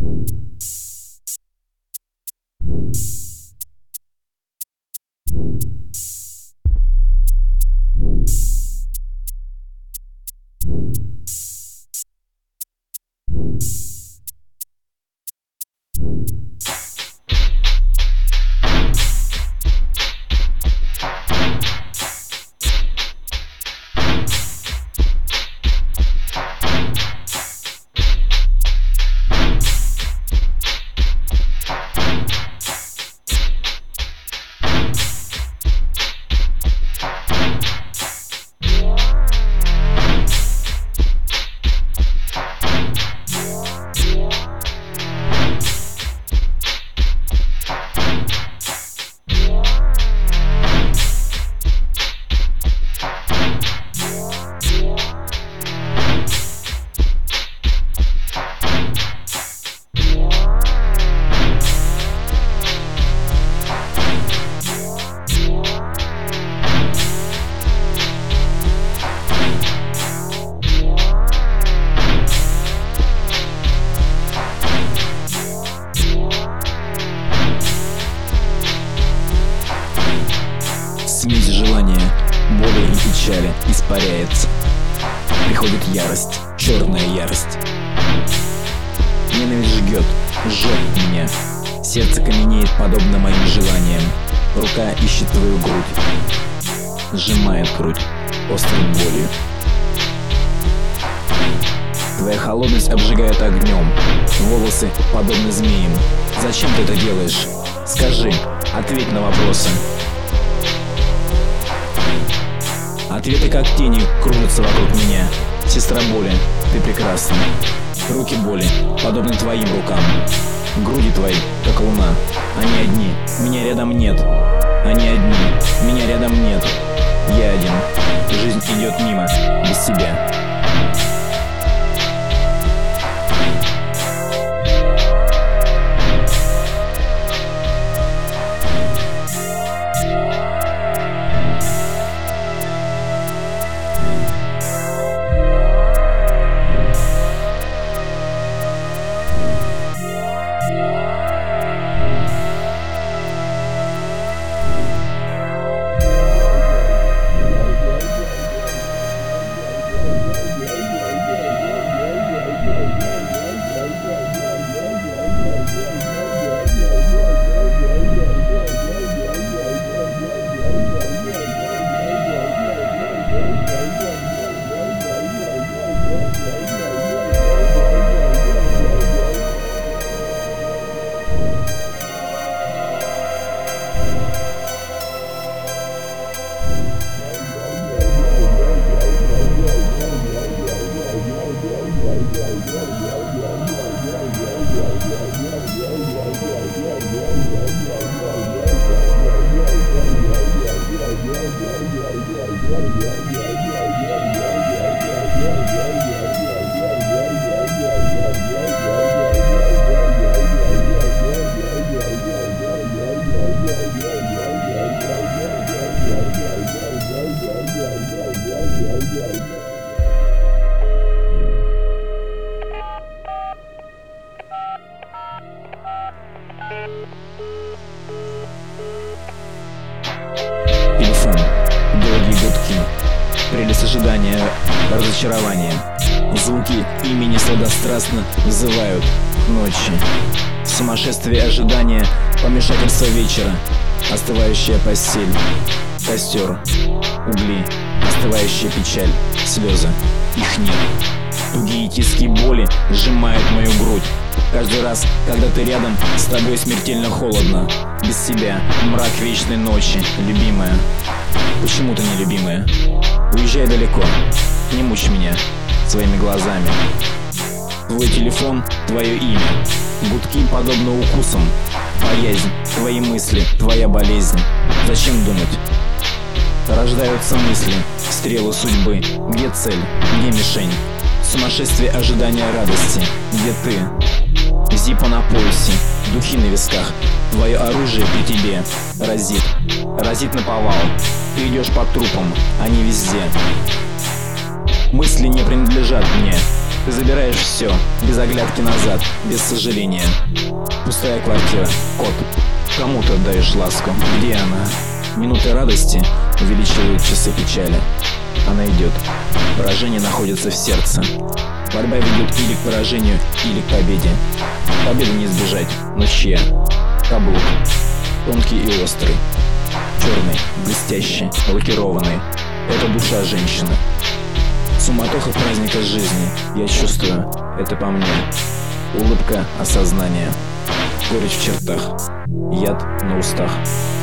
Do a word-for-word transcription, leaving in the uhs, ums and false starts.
Смесь желания, боли и печали испаряется. Приходит ярость, черная ярость. Ненависть жгет, жжет меня. Сердце каменеет, подобно моим желаниям. Рука ищет твою грудь, сжимает грудь острой болью. Твоя холодность обжигает огнем, волосы подобны змеям. Зачем ты это делаешь? Скажи, ответь на вопросы. Ответы как тени кружатся вокруг меня. Сестра боли, ты прекрасна. Руки боли подобны твоим рукам. Груди твои, как луна. Они одни, меня рядом нет. Они одни, меня рядом нет. Я один, жизнь идет мимо, без тебя. Телефон, долгие гудки, прелесть ожидания, разочарования. Звуки имени сладострастно взывают к ночи. Сумасшествие ожидания, помешательство вечера, остывающая постель, костер, угли, остывающая печаль, слезы, их нет. Тугие тиски боли сжимают мою грудь. Каждый раз, когда ты рядом, с тобой смертельно холодно. Без тебя мрак вечной ночи, любимая. Почему ты не любимая? Уезжай далеко, не мучь меня своими глазами. Твой телефон, твое имя, гудки подобно укусам. Боязнь, твои мысли, твоя болезнь. Зачем думать? Рождаются мысли, стрелы судьбы. Где цель, где мишень? Сумасшествие ожидания радости. Где ты? Зипа на поясе, духи на висках. Твое оружие при тебе разит, разит наповал. Ты идешь по трупам, они везде. Мысли не принадлежат мне, Ты забираешь все, без оглядки назад, без сожаления. Пустая квартира, кот. Кому ты отдаешь ласку? Где она? Минуты радости увеличивают часы печали. Она идет. Поражение находится в сердце. Борьба ведет или к поражению, или к победе. Победы не избежать, но чья? Каблук. Тонкий и острый. Черный, блестящий, лакированный. Это душа женщины. Суматоха праздника жизни. Я чувствую, это по мне. Улыбка осознания. Горечь в чертах. Яд на устах.